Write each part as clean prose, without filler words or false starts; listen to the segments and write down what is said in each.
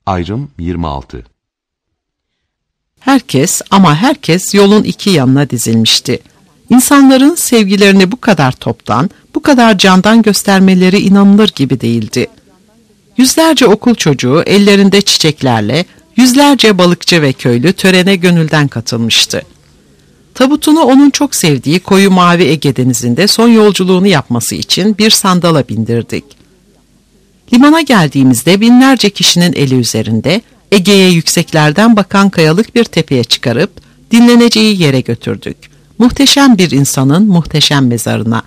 Ayrım 26. Herkes ama herkes yolun iki yanına dizilmişti. İnsanların sevgilerini bu kadar toptan, bu kadar candan göstermeleri inanılır gibi değildi. Yüzlerce okul çocuğu ellerinde çiçeklerle, yüzlerce balıkçı ve köylü törene gönülden katılmıştı. Tabutunu onun çok sevdiği koyu mavi Ege denizinde son yolculuğunu yapması için bir sandala bindirdik. Limana geldiğimizde binlerce kişinin eli üzerinde Ege'ye yükseklerden bakan kayalık bir tepeye çıkarıp dinleneceği yere götürdük. Muhteşem bir insanın muhteşem mezarına.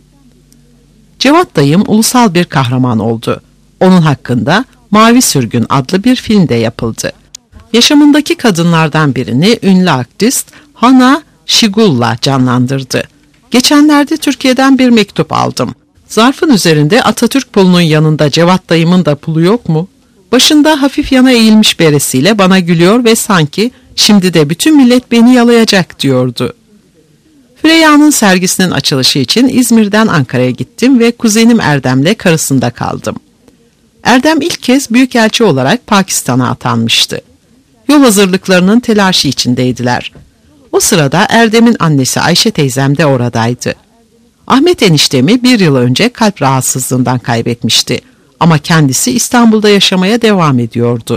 Cevat dayım ulusal bir kahraman oldu. Onun hakkında Mavi Sürgün adlı bir film de yapıldı. Yaşamındaki kadınlardan birini ünlü aktris Hana Şigulla canlandırdı. Geçenlerde Türkiye'den bir mektup aldım. Zarfın üzerinde Atatürk pulunun yanında Cevat dayımın da pulu yok mu? Başında hafif yana eğilmiş beresiyle bana gülüyor ve sanki şimdi de bütün millet beni yalayacak diyordu. Füreyya'nın sergisinin açılışı için İzmir'den Ankara'ya gittim ve kuzenim Erdem'le karısında kaldım. Erdem ilk kez büyükelçi olarak Pakistan'a atanmıştı. Yol hazırlıklarının telaşı içindeydiler. O sırada Erdem'in annesi Ayşe teyzem de oradaydı. Ahmet eniştemi bir yıl önce kalp rahatsızlığından kaybetmişti. Ama kendisi İstanbul'da yaşamaya devam ediyordu.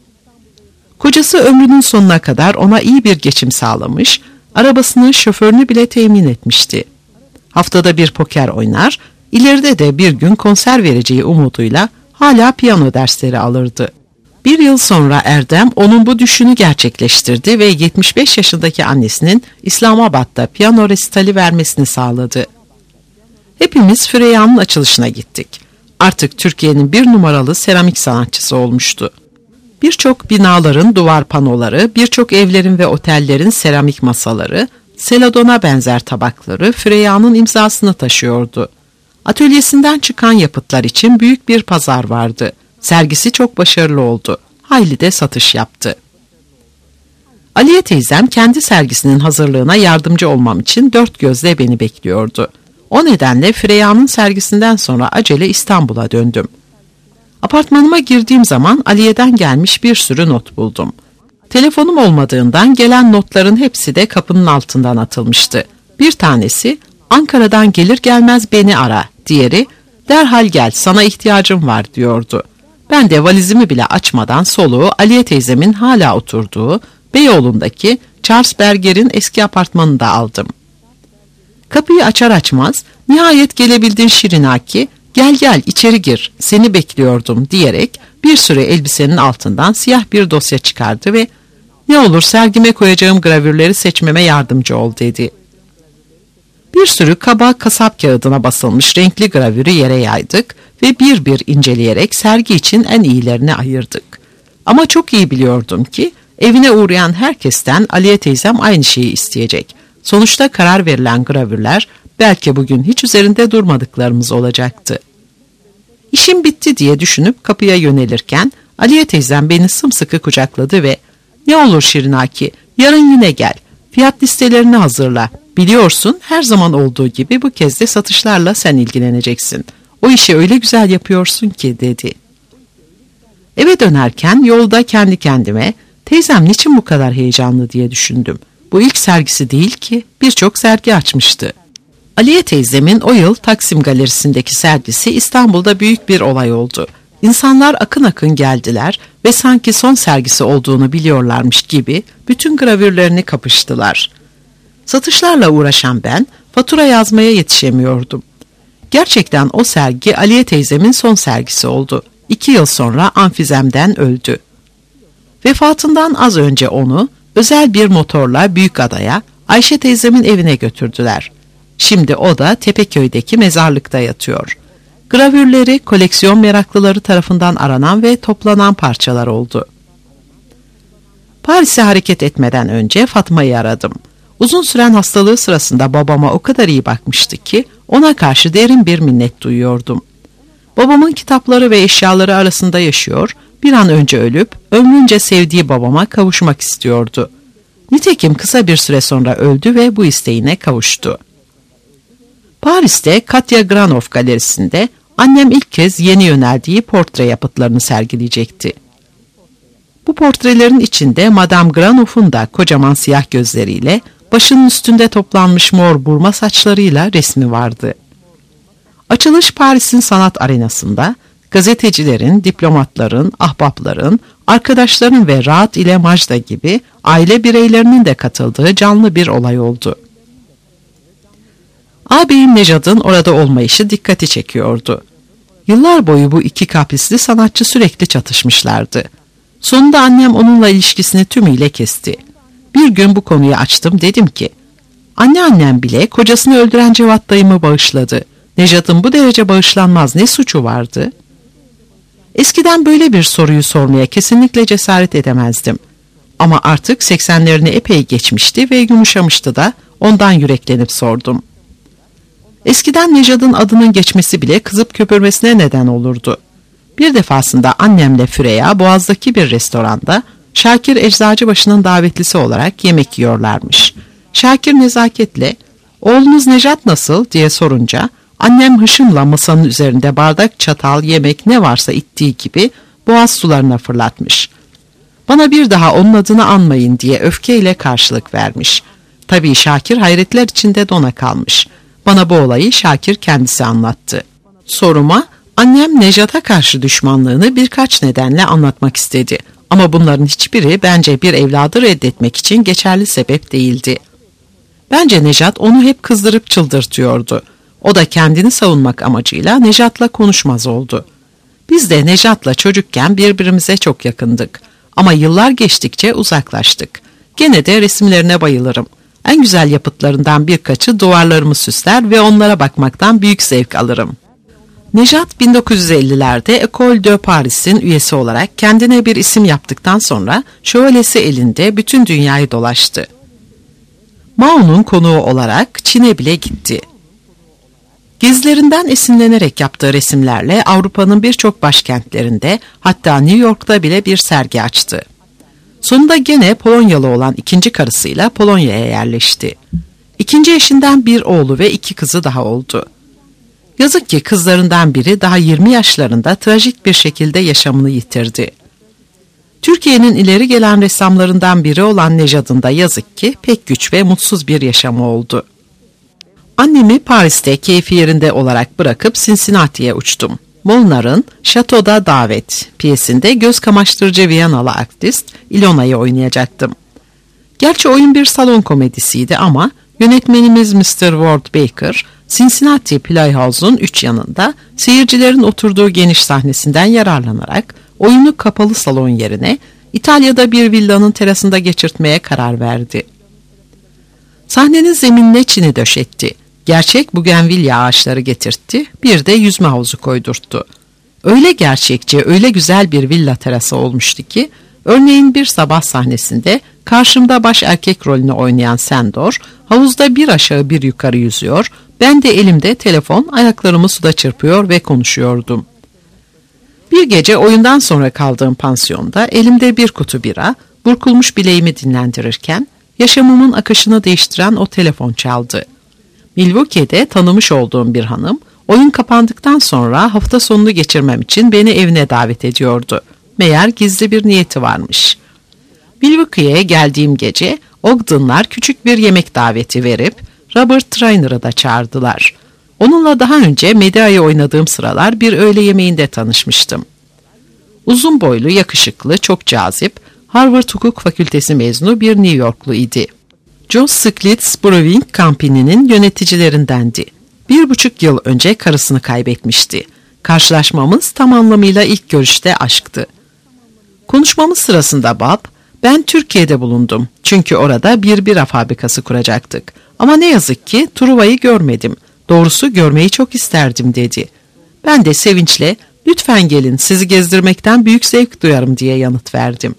Kocası ömrünün sonuna kadar ona iyi bir geçim sağlamış, arabasının şoförünü bile temin etmişti. Haftada bir poker oynar, ileride de bir gün konser vereceği umuduyla hala piyano dersleri alırdı. Bir yıl sonra Erdem onun bu düşünü gerçekleştirdi ve 75 yaşındaki annesinin İslamabad'da piyano resitali vermesini sağladı. Hepimiz Füreyya'nın açılışına gittik. Artık Türkiye'nin bir numaralı seramik sanatçısı olmuştu. Birçok binaların duvar panoları, birçok evlerin ve otellerin seramik masaları, seladona benzer tabakları Füreyya'nın imzasını taşıyordu. Atölyesinden çıkan yapıtlar için büyük bir pazar vardı. Sergisi çok başarılı oldu. Hayli de satış yaptı. Aliye teyzem kendi sergisinin hazırlığına yardımcı olmam için dört gözle beni bekliyordu. O nedenle Füreyya'nın sergisinden sonra acele İstanbul'a döndüm. Apartmanıma girdiğim zaman Aliye'den gelmiş bir sürü not buldum. Telefonum olmadığından gelen notların hepsi de kapının altından atılmıştı. Bir tanesi Ankara'dan gelir gelmez beni ara, diğeri derhal gel sana ihtiyacım var diyordu. Ben de valizimi bile açmadan soluğu Aliye teyzemin hala oturduğu Beyoğlu'ndaki Charles Berger'in eski apartmanında aldım. Kapıyı açar açmaz nihayet gelebildin Şirinaki, gel içeri gir seni bekliyordum diyerek bir süre elbisenin altından siyah bir dosya çıkardı ve ne olur sergime koyacağım gravürleri seçmeme yardımcı ol dedi. Bir sürü kaba kasap kağıdına basılmış renkli gravürü yere yaydık ve bir bir inceleyerek sergi için en iyilerini ayırdık. Ama çok iyi biliyordum ki evine uğrayan herkesten Aliye teyzem aynı şeyi isteyecek. Sonuçta karar verilen gravürler belki bugün hiç üzerinde durmadıklarımız olacaktı. İşim bitti diye düşünüp kapıya yönelirken Aliye teyzem beni sımsıkı kucakladı ve ne olur Şirinaki yarın yine gel, fiyat listelerini hazırla. Biliyorsun her zaman olduğu gibi bu kez de satışlarla sen ilgileneceksin. O işi öyle güzel yapıyorsun ki dedi. Eve dönerken yolda kendi kendime teyzem niçin bu kadar heyecanlı diye düşündüm. Bu ilk sergisi değil ki birçok sergi açmıştı. Aliye teyzemin o yıl Taksim Galerisi'ndeki sergisi İstanbul'da büyük bir olay oldu. İnsanlar akın akın geldiler ve sanki son sergisi olduğunu biliyorlarmış gibi bütün gravürlerini kapıştılar. Satışlarla uğraşan ben fatura yazmaya yetişemiyordum. Gerçekten o sergi Aliye teyzemin son sergisi oldu. 2 yıl sonra amfizemden öldü. Vefatından az önce onu özel bir motorla Büyükada'ya, Ayşe teyzemin evine götürdüler. Şimdi o da Tepeköy'deki mezarlıkta yatıyor. Gravürleri koleksiyon meraklıları tarafından aranan ve toplanan parçalar oldu. Paris'e hareket etmeden önce Fatma'yı aradım. Uzun süren hastalığı sırasında babama o kadar iyi bakmıştı ki ona karşı derin bir minnet duyuyordum. Babamın kitapları ve eşyaları arasında yaşıyor, bir an önce ölüp ömrünce sevdiği babama kavuşmak istiyordu. Nitekim kısa bir süre sonra öldü ve bu isteğine kavuştu. Paris'te Katya Granoff Galerisi'nde annem ilk kez yeni yöneldiği portre yapıtlarını sergileyecekti. portrelerin içinde Madame Granoff'un da kocaman siyah gözleriyle, başının üstünde toplanmış mor burma saçlarıyla resmi vardı. Açılış Paris'in sanat arenasında, gazetecilerin, diplomatların, ahbapların, arkadaşların ve Rahat ile Majda gibi aile bireylerinin de katıldığı canlı bir olay oldu. Ağabeyim Nejat'ın orada olmayışı dikkati çekiyordu. Yıllar boyu bu iki kaprisli sanatçı sürekli çatışmışlardı. Sonunda annem onunla ilişkisini tümüyle kesti. Bir gün bu konuyu açtım, dedim ki, anneannem bile kocasını öldüren Cevat dayımı bağışladı. Nejat'ın bu derece bağışlanmaz ne suçu vardı? Eskiden böyle bir soruyu sormaya kesinlikle cesaret edemezdim. Ama artık 80'lerini epey geçmişti ve yumuşamıştı da ondan yüreklenip sordum. Eskiden Nejat'ın adının geçmesi bile kızıp köpürmesine neden olurdu. Bir defasında annemle Füreya Boğaz'daki bir restoranda Şakir Eczacıbaşı'nın davetlisi olarak yemek yiyorlarmış. Şakir nezaketle, "Oğlunuz Nejat nasıl?" diye sorunca, annem hışımla masanın üzerinde bardak, çatal, yemek ne varsa ittiği gibi boğaz sularına fırlatmış. Bana bir daha onun adını anmayın diye öfkeyle karşılık vermiş. Tabii Şakir hayretler içinde dona kalmış. Bana bu olayı Şakir kendisi anlattı. Soruma, annem Nejat'a karşı düşmanlığını birkaç nedenle anlatmak istedi. Ama bunların hiçbiri bence bir evladı reddetmek için geçerli sebep değildi. Bence Nejat onu hep kızdırıp çıldırtıyordu. O da kendini savunmak amacıyla Nejat'la konuşmaz oldu. Biz de Nejat'la çocukken birbirimize çok yakındık. Ama yıllar geçtikçe uzaklaştık. Gene de resimlerine bayılırım. En güzel yapıtlarından birkaçı duvarlarımı süsler ve onlara bakmaktan büyük zevk alırım. Nejat 1950'lerde École de Paris'in üyesi olarak kendine bir isim yaptıktan sonra şövalyesi elinde bütün dünyayı dolaştı. Mao'nun konuğu olarak Çin'e bile gitti. Gezilerinden esinlenerek yaptığı resimlerle Avrupa'nın birçok başkentlerinde, hatta New York'ta bile bir sergi açtı. Sonunda gene Polonyalı olan ikinci karısıyla Polonya'ya yerleşti. İkinci eşinden bir oğlu ve 2 kızı daha oldu. Yazık ki kızlarından biri daha 20 yaşlarında trajik bir şekilde yaşamını yitirdi. Türkiye'nin ileri gelen ressamlarından biri olan Nejat'ın da yazık ki pek güç ve mutsuz bir yaşamı oldu. Annemi Paris'te keyfi yerinde olarak bırakıp Cincinnati'ye uçtum. Molnar'ın Şato'da Davet piyesinde göz kamaştırıcı Viyanalı aktris Ilona'yı oynayacaktım. Gerçi oyun bir salon komedisiydi ama yönetmenimiz Mr. Ward Baker, Cincinnati Playhouse'un 3 yanında seyircilerin oturduğu geniş sahnesinden yararlanarak oyunu kapalı salon yerine İtalya'da bir villanın terasında geçirtmeye karar verdi. Sahnenin zeminine çini döşetti. Gerçek bugenvilya ağaçları getirtti, bir de yüzme havuzu koydurttu. Öyle gerçekçi, öyle güzel bir villa terası olmuştu ki, örneğin bir sabah sahnesinde karşımda baş erkek rolünü oynayan Sandor, havuzda bir aşağı bir yukarı yüzüyor, ben de elimde telefon, ayaklarımı suda çırpıyor ve konuşuyordum. Bir gece oyundan sonra kaldığım pansiyonda elimde bir kutu bira, burkulmuş bileğimi dinlendirirken, yaşamımın akışını değiştiren o telefon çaldı. Milwaukee'de tanımış olduğum bir hanım, oyun kapandıktan sonra hafta sonunu geçirmem için beni evine davet ediyordu. Meğer gizli bir niyeti varmış. Milwaukee'ye geldiğim gece Ogden'lar küçük bir yemek daveti verip Robert Trainer'ı da çağırdılar. Onunla daha önce Medea'yı oynadığım sıralar bir öğle yemeğinde tanışmıştım. Uzun boylu, yakışıklı, çok cazip, Harvard Hukuk Fakültesi mezunu bir New Yorklu idi. Joe Sklitz Brewing Company'nin yöneticilerindendi. 1,5 yıl önce karısını kaybetmişti. Karşılaşmamız tam anlamıyla ilk görüşte aşktı. Konuşmamız sırasında Bob, ben Türkiye'de bulundum çünkü orada bir bira fabrikası kuracaktık. Ama ne yazık ki Truva'yı görmedim. Doğrusu görmeyi çok isterdim dedi. Ben de sevinçle lütfen gelin sizi gezdirmekten büyük zevk duyarım diye yanıt verdim.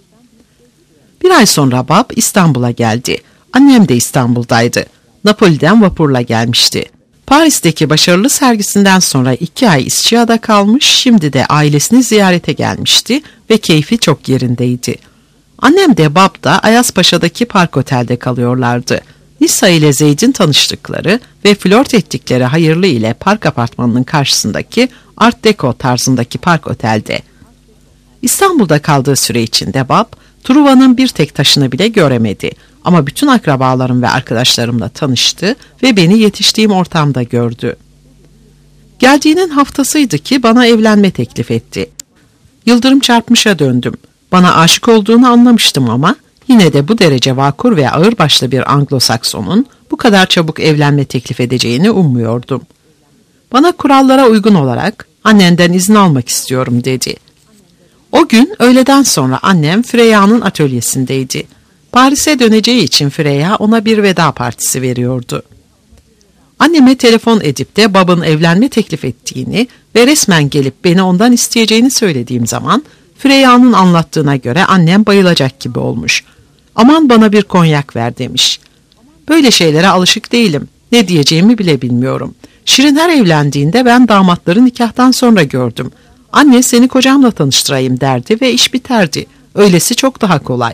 Bir ay sonra Bob İstanbul'a geldi. Annem de İstanbul'daydı. Napoli'den vapurla gelmişti. Paris'teki başarılı sergisinden sonra 2 ay İsçia'da kalmış, şimdi de ailesini ziyarete gelmişti ve keyfi çok yerindeydi. Annem de Bob da Ayazpaşa'daki Park Otel'de kalıyorlardı. Nisa ile Zeyd'in tanıştıkları ve flört ettikleri hayırlı ile park apartmanının karşısındaki Art Deco tarzındaki Park Otel'de. İstanbul'da kaldığı süre içinde Bob, Truva'nın bir tek taşını bile göremedi. Ama bütün akrabalarım ve arkadaşlarımla tanıştı ve beni yetiştiğim ortamda gördü. Geldiğinin haftasıydı ki bana evlenme teklif etti. Yıldırım çarpmışa döndüm. Bana aşık olduğunu anlamıştım ama yine de bu derece vakur ve ağırbaşlı bir Anglo-Sakson'un bu kadar çabuk evlenme teklif edeceğini ummuyordum. Bana kurallara uygun olarak annenden izin almak istiyorum dedi. O gün öğleden sonra annem Freya'nın atölyesindeydi. Paris'e döneceği için Freya ona bir veda partisi veriyordu. Anneme telefon edip de Bob'un evlenme teklif ettiğini ve resmen gelip beni ondan isteyeceğini söylediğim zaman Freya'nın anlattığına göre annem bayılacak gibi olmuş. Aman bana bir konyak ver demiş. Böyle şeylere alışık değilim. Ne diyeceğimi bile bilmiyorum. Şirin her evlendiğinde ben damatları nikahtan sonra gördüm. Anne seni kocamla tanıştırayım derdi ve iş biterdi. Öylesi çok daha kolay.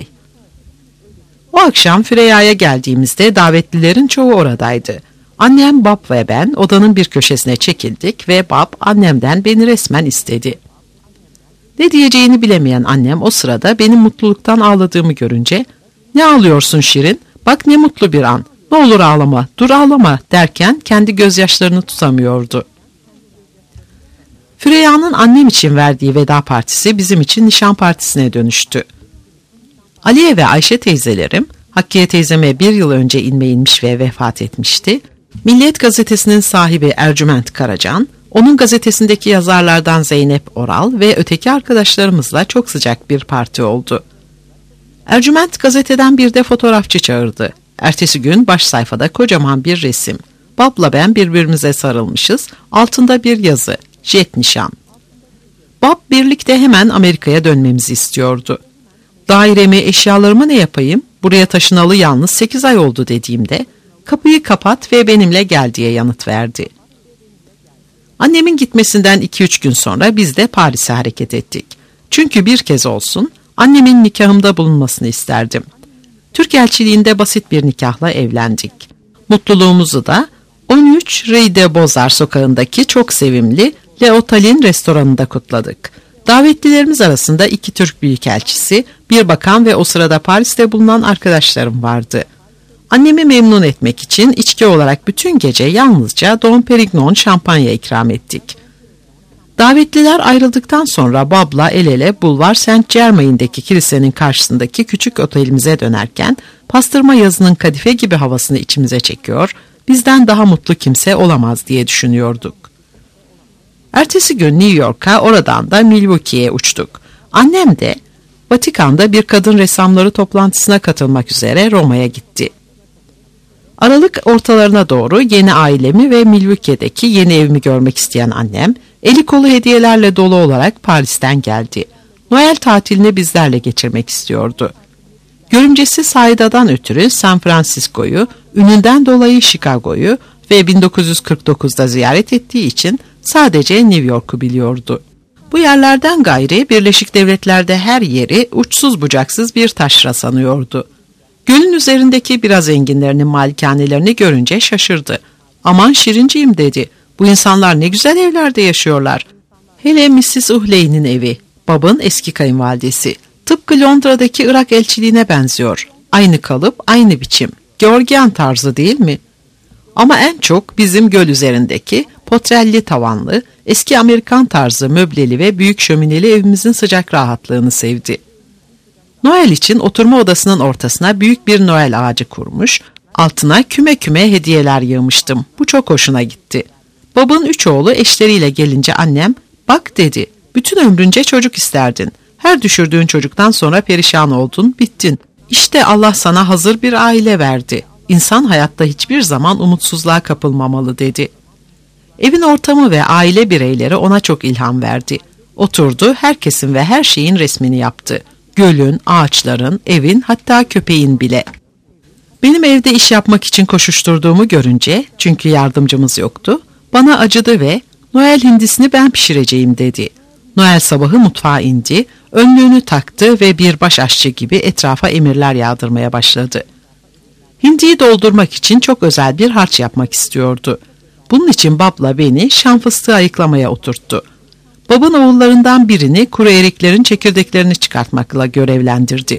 O akşam Freya'ya geldiğimizde davetlilerin çoğu oradaydı. Annem, Bob ve ben odanın bir köşesine çekildik ve Bob annemden beni resmen istedi. Ne diyeceğini bilemeyen annem o sırada benim mutluluktan ağladığımı görünce "Ne ağlıyorsun Şirin? Bak ne mutlu bir an. Ne olur ağlama, dur ağlama" derken kendi gözyaşlarını tutamıyordu. Freya'nın annem için verdiği veda partisi bizim için nişan partisine dönüştü. Aliye ve Ayşe teyzelerim, Hakkiye teyzeme 1 yıl önce inme inmiş ve vefat etmişti. Milliyet gazetesinin sahibi Ercüment Karacan, onun gazetesindeki yazarlardan Zeynep Oral ve öteki arkadaşlarımızla çok sıcak bir parti oldu. Ercüment gazeteden bir de fotoğrafçı çağırdı. Ertesi gün baş sayfada kocaman bir resim. Bob'la ben birbirimize sarılmışız, altında bir yazı, jet nişan. Bob birlikte hemen Amerika'ya dönmemizi istiyordu. Dairemi, eşyalarımı ne yapayım? Buraya taşınalı yalnız 8 ay oldu dediğimde, kapıyı kapat ve benimle gel diye yanıt verdi. Annemin gitmesinden 2-3 gün sonra biz de Paris'e hareket ettik. Çünkü bir kez olsun annemin nikahımda bulunmasını isterdim. Türk elçiliğinde basit bir nikahla evlendik. Mutluluğumuzu da 13 Rue de Beaux-Arts sokağındaki çok sevimli Le Hotel'in restoranında kutladık. Davetlilerimiz arasında 2 Türk büyükelçisi, bir bakan ve o sırada Paris'te bulunan arkadaşlarım vardı. Annemi memnun etmek için içki olarak bütün gece yalnızca Dom Perignon şampanya ikram ettik. Davetliler ayrıldıktan sonra Bob'la el ele Bulvar Saint Germain'deki kilisenin karşısındaki küçük otelimize dönerken pastırma yazının kadife gibi havasını içimize çekiyor, bizden daha mutlu kimse olamaz diye düşünüyorduk. Ertesi gün New York'a, oradan da Milwaukee'ye uçtuk. Annem de Vatikan'da bir kadın ressamları toplantısına katılmak üzere Roma'ya gitti. Aralık ortalarına doğru yeni ailemi ve Milwaukee'deki yeni evimi görmek isteyen annem, eli kolu hediyelerle dolu olarak Paris'ten geldi. Noel tatilini bizlerle geçirmek istiyordu. Görümcesi Saida'dan ötürü San Francisco'yu, ününden dolayı Chicago'yu ve 1949'da ziyaret ettiği için sadece New York'u biliyordu. Bu yerlerden gayri Birleşik Devletler'de her yeri uçsuz bucaksız bir taşra sanıyordu. Gölün üzerindeki biraz enginlerinin malikanelerini görünce şaşırdı. "Aman Şirinciğim" dedi. "Bu insanlar ne güzel evlerde yaşıyorlar. Hele Mrs. Uhley'nin evi, Bob'un eski kayınvalidesi. Tıpkı Londra'daki Irak elçiliğine benziyor. Aynı kalıp, aynı biçim. Georgian tarzı değil mi? Ama en çok bizim göl üzerindeki potrelli tavanlı, eski Amerikan tarzı möbleli ve büyük şömineli evimizin sıcak rahatlığını sevdi. Noel için oturma odasının ortasına büyük bir Noel ağacı kurmuş, altına küme küme hediyeler yığmıştım. Bu çok hoşuna gitti. Bob'un 3 oğlu eşleriyle gelince annem, "Bak" dedi, "bütün ömrünce çocuk isterdin. Her düşürdüğün çocuktan sonra perişan oldun, bittin. İşte Allah sana hazır bir aile verdi. İnsan hayatta hiçbir zaman umutsuzluğa kapılmamalı" dedi. Evin ortamı ve aile bireyleri ona çok ilham verdi. Oturdu, herkesin ve her şeyin resmini yaptı. Gölün, ağaçların, evin, hatta köpeğin bile. Benim evde iş yapmak için koşuşturduğumu görünce, çünkü yardımcımız yoktu, bana acıdı ve "Noel hindisini ben pişireceğim" dedi. Noel sabahı mutfağa indi, önlüğünü taktı ve bir baş aşçı gibi etrafa emirler yağdırmaya başladı. Hindiyi doldurmak için çok özel bir harç yapmak istiyordu. Bunun için Bob'la beni şan fıstığı ayıklamaya oturttu. Bob'un oğullarından birini kuru eriklerin çekirdeklerini çıkartmakla görevlendirdi.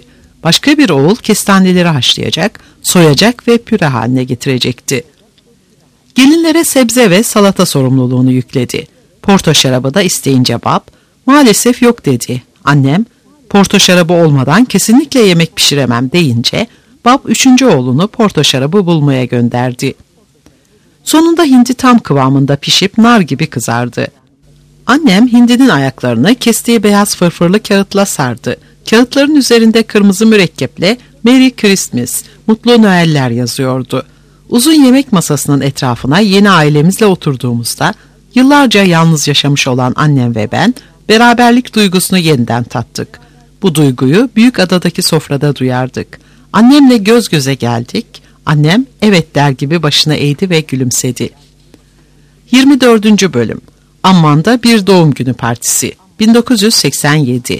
Başka bir oğul kestaneleri haşlayacak, soyacak ve püre haline getirecekti. Gelinlere sebze ve salata sorumluluğunu yükledi. Porto şarabı da isteyince bab, maalesef yok dedi. Annem, porto şarabı olmadan kesinlikle yemek pişiremem deyince, bab 3. oğlunu porto şarabı bulmaya gönderdi. Sonunda hindi tam kıvamında pişip nar gibi kızardı. Annem hindinin ayaklarını kestiği beyaz fırfırlı kağıtla sardı. Kağıtların üzerinde kırmızı mürekkeple Merry Christmas, Mutlu Noeller yazıyordu. Uzun yemek masasının etrafına yeni ailemizle oturduğumuzda yıllarca yalnız yaşamış olan annem ve ben beraberlik duygusunu yeniden tattık. Bu duyguyu Büyükada'daki sofrada duyardık. Annemle göz göze geldik. Annem evet der gibi başını eğdi ve gülümsedi. 24. bölüm. Amman'da bir doğum günü partisi. 1987.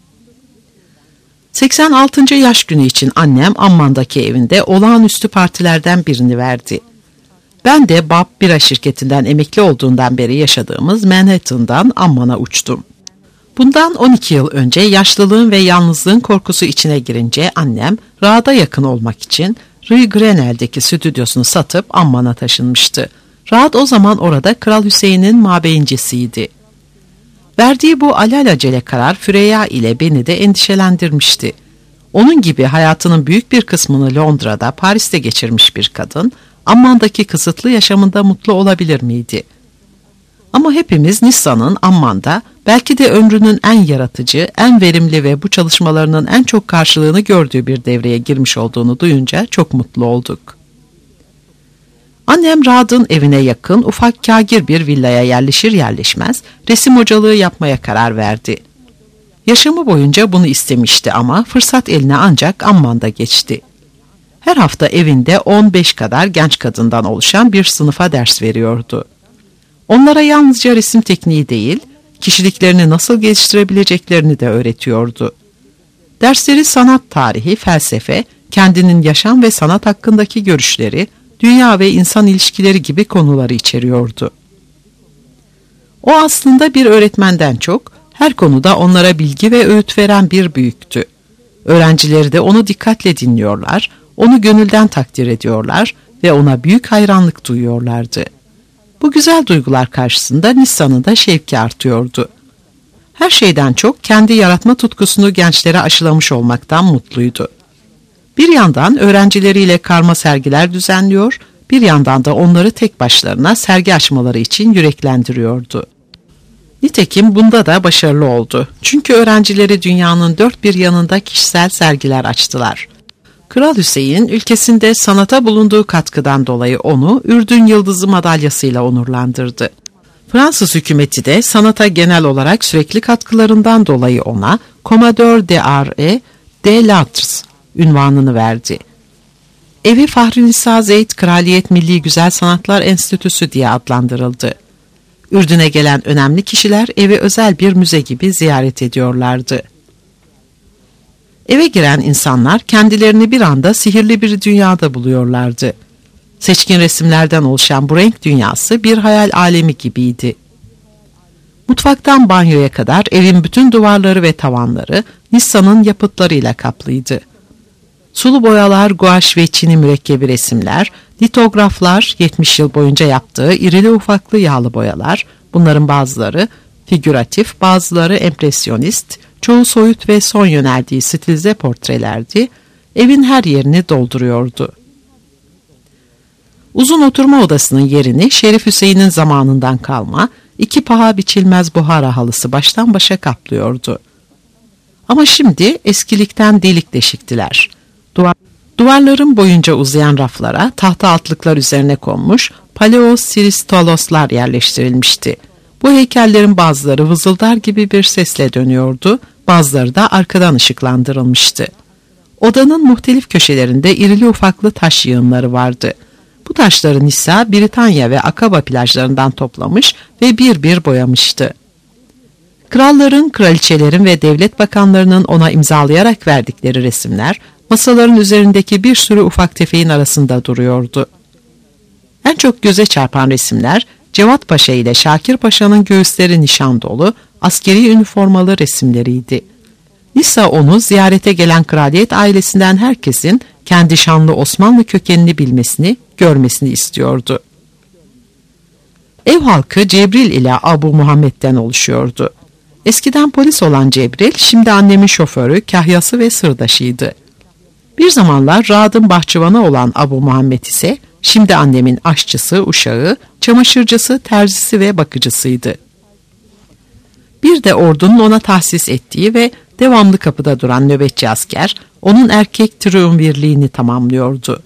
86. yaş günü için annem Amman'daki evinde olağanüstü partilerden birini verdi. Ben de Bab Bira şirketinden emekli olduğundan beri yaşadığımız Manhattan'dan Amman'a uçtum. Bundan 12 yıl önce yaşlılığın ve yalnızlığın korkusu içine girince annem Rahat'a yakın olmak için Rue Grenel'deki stüdyosunu satıp Amman'a taşınmıştı. Rahat o zaman orada Kral Hüseyin'in mabeyincisiydi. Verdiği bu alelacele karar Füreyya ile beni de endişelendirmişti. Onun gibi hayatının büyük bir kısmını Londra'da, Paris'te geçirmiş bir kadın, Amman'daki kısıtlı yaşamında mutlu olabilir miydi? Ama hepimiz Nissa'nın Amman'da belki de ömrünün en yaratıcı, en verimli ve bu çalışmalarının en çok karşılığını gördüğü bir devreye girmiş olduğunu duyunca çok mutlu olduk. Annem Rahat'ın evine yakın ufak kâgir bir villaya yerleşir yerleşmez resim hocalığı yapmaya karar verdi. Yaşamı boyunca bunu istemişti ama fırsat eline ancak Amman'da geçti. Her hafta evinde 15 kadar genç kadından oluşan bir sınıfa ders veriyordu. Onlara yalnızca resim tekniği değil, kişiliklerini nasıl geliştirebileceklerini de öğretiyordu. Dersleri sanat tarihi, felsefe, kendinin yaşam ve sanat hakkındaki görüşleri, dünya ve insan ilişkileri gibi konuları içeriyordu. O aslında bir öğretmenden çok, her konuda onlara bilgi ve öğüt veren bir büyüktü. Öğrencileri de onu dikkatle dinliyorlar, onu gönülden takdir ediyorlar ve ona büyük hayranlık duyuyorlardı. Bu güzel duygular karşısında Nissa'nın da şevki artıyordu. Her şeyden çok kendi yaratma tutkusunu gençlere aşılamış olmaktan mutluydu. Bir yandan öğrencileriyle karma sergiler düzenliyor, bir yandan da onları tek başlarına sergi açmaları için yüreklendiriyordu. Nitekim bunda da başarılı oldu. Çünkü öğrencileri dünyanın dört bir yanında kişisel sergiler açtılar. Kral Hüseyin ülkesinde sanata bulunduğu katkıdan dolayı onu Ürdün Yıldızı madalyasıyla onurlandırdı. Fransız hükümeti de sanata genel olarak sürekli katkılarından dolayı ona Commodore des Arts et des Lettres ünvanını verdi. Evi Fahrinisa Zeyd Kraliyet Milli Güzel Sanatlar Enstitüsü diye adlandırıldı. Ürdün'e gelen önemli kişiler evi özel bir müze gibi ziyaret ediyorlardı. Eve giren insanlar kendilerini bir anda sihirli bir dünyada buluyorlardı. Seçkin resimlerden oluşan bu renk dünyası bir hayal alemi gibiydi. Mutfaktan banyoya kadar evin bütün duvarları ve tavanları Nissa'nın yapıtlarıyla kaplıydı. Sulu boyalar, guaş ve çini mürekkebi resimler, litograflar, 70 yıl boyunca yaptığı irili ufaklı yağlı boyalar, bunların bazıları figüratif, bazıları empresyonist, çoğu soyut ve son yöneldiği stilize portrelerdi, evin her yerini dolduruyordu. Uzun oturma odasının yerini Şerif Hüseyin'in zamanından kalma, 2 paha biçilmez buhara halısı baştan başa kaplıyordu. Ama şimdi eskilikten delik deşiktiler. Duvarların boyunca uzayan raflara tahta altlıklar üzerine konmuş paleosiristoloslar yerleştirilmişti. Bu heykellerin bazıları vızıldar gibi bir sesle dönüyordu, bazıları da arkadan ışıklandırılmıştı. Odanın muhtelif köşelerinde irili ufaklı taş yığınları vardı. Bu taşları Nissa, Britanya ve Akaba plajlarından toplamış ve bir bir boyamıştı. Kralların, kraliçelerin ve devlet bakanlarının ona imzalayarak verdikleri resimler, masaların üzerindeki bir sürü ufak tefeğin arasında duruyordu. En çok göze çarpan resimler, Cevat Paşa ile Şakir Paşa'nın göğüsleri nişan dolu, askeri üniformalı resimleriydi. Nisa onu ziyarete gelen kraliyet ailesinden herkesin kendi şanlı Osmanlı kökenini bilmesini, görmesini istiyordu. Ev halkı Cebril ile Abu Muhammed'den oluşuyordu. Eskiden polis olan Cebril, şimdi annemin şoförü, kahyası ve sırdaşıydı. Bir zamanlar Rahat'ın bahçıvanı olan Abu Muhammed ise, şimdi annemin aşçısı, uşağı, çamaşırcısı, terzisi ve bakıcısıydı. Bir de ordunun ona tahsis ettiği ve devamlı kapıda duran nöbetçi asker, onun erkek triumvirliğini tamamlıyordu.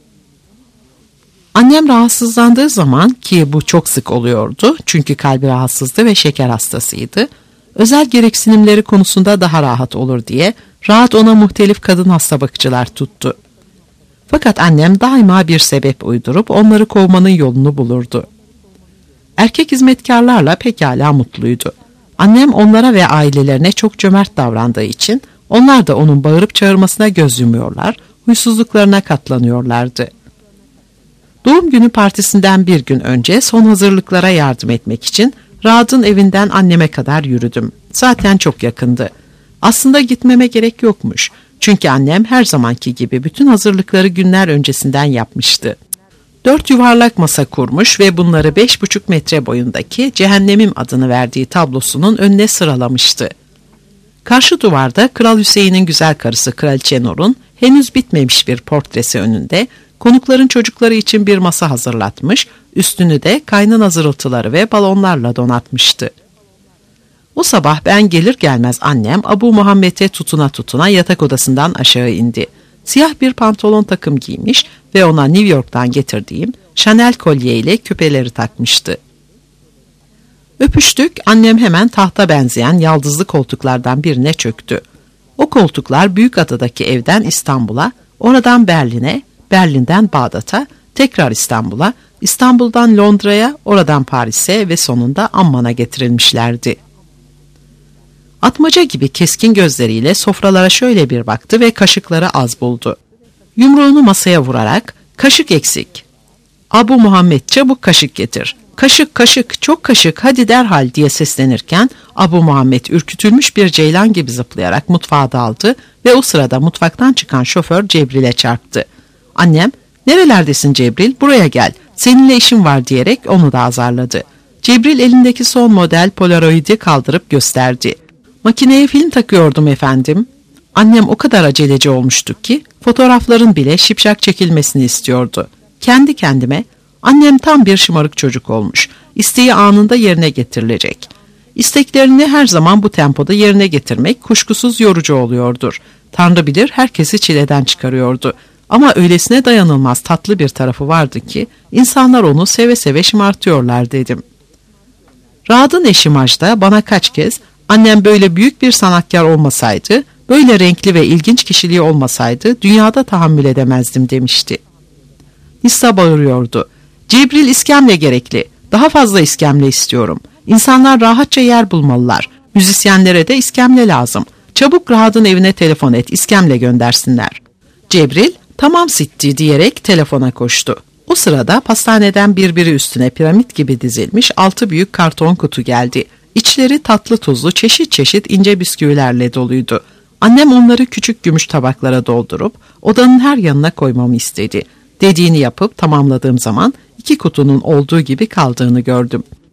Annem rahatsızlandığı zaman, ki bu çok sık oluyordu çünkü kalbi rahatsızdı ve şeker hastasıydı, özel gereksinimleri konusunda daha rahat olur diye Rahat ona muhtelif kadın hasta bakıcılar tuttu. Fakat annem daima bir sebep uydurup onları kovmanın yolunu bulurdu. Erkek hizmetkarlarla pekala mutluydu. Annem onlara ve ailelerine çok cömert davrandığı için onlar da onun bağırıp çağırmasına göz yumuyorlar, huysuzluklarına katlanıyorlardı. Doğum günü partisinden bir gün önce son hazırlıklara yardım etmek için Rahat'ın evinden anneme kadar yürüdüm. Zaten çok yakındı. Aslında gitmeme gerek yokmuş. Çünkü annem her zamanki gibi bütün hazırlıkları günler öncesinden yapmıştı. 4 yuvarlak masa kurmuş ve bunları 5,5 metre boyundaki Cehennemim adını verdiği tablosunun önüne sıralamıştı. Karşı duvarda Kral Hüseyin'in güzel karısı Kraliçe Nur'un henüz bitmemiş bir portresi önünde konukların çocukları için bir masa hazırlatmış, üstünü de kaynana zırıltıları ve balonlarla donatmıştı. O sabah ben gelir gelmez annem Abu Muhammed'e tutuna tutuna yatak odasından aşağı indi. Siyah bir pantolon takım giymiş ve ona New York'tan getirdiğim Chanel kolye ile küpeleri takmıştı. Öpüştük, annem hemen tahta benzeyen yaldızlı koltuklardan birine çöktü. O koltuklar Büyükada'daki evden İstanbul'a, oradan Berlin'e, Berlin'den Bağdat'a, tekrar İstanbul'a, İstanbul'dan Londra'ya, oradan Paris'e ve sonunda Amman'a getirilmişlerdi. Atmaca gibi keskin gözleriyle sofralara şöyle bir baktı ve kaşıkları az buldu. Yumruğunu masaya vurarak, "Kaşık eksik. Abu Muhammed çabuk kaşık getir. Kaşık kaşık, çok kaşık, hadi derhal" diye seslenirken Abu Muhammed ürkütülmüş bir ceylan gibi zıplayarak mutfağa daldı ve o sırada mutfaktan çıkan şoför Cebril'e çarptı. Annem, "Nerelerdesin Cebril, buraya gel, seninle işim var" diyerek onu da azarladı. Cebril elindeki son model Polaroid'i kaldırıp gösterdi. "Makineye film takıyordum efendim." Annem o kadar aceleci olmuştu ki fotoğrafların bile şipşak çekilmesini istiyordu. Kendi kendime, annem tam bir şımarık çocuk olmuş, isteği anında yerine getirilecek. İsteklerini her zaman bu tempoda yerine getirmek kuşkusuz yorucu oluyordur. Tanrı bilir herkesi çileden çıkarıyordu. Ama öylesine dayanılmaz tatlı bir tarafı vardı ki insanlar onu seve seve şımartıyorlar dedim. Rahat'ın eşi Majda bana kaç kez "Annem böyle büyük bir sanatkar olmasaydı, böyle renkli ve ilginç kişiliği olmasaydı dünyada tahammül edemezdim" demişti. Nisa bağırıyordu. "Cebril, iskemle gerekli. Daha fazla iskemle istiyorum. İnsanlar rahatça yer bulmalılar. Müzisyenlere de iskemle lazım. Çabuk Rahat'ın evine telefon et, iskemle göndersinler." Cebril, "Tamam Sitti" diyerek telefona koştu. O sırada pastaneden birbiri üstüne piramit gibi dizilmiş 6 büyük karton kutu geldi. İçleri tatlı tuzlu çeşit çeşit ince bisküvilerle doluydu. Annem onları küçük gümüş tabaklara doldurup odanın her yanına koymamı istedi. Dediğini yapıp tamamladığım zaman 2 kutunun olduğu gibi kaldığını gördüm.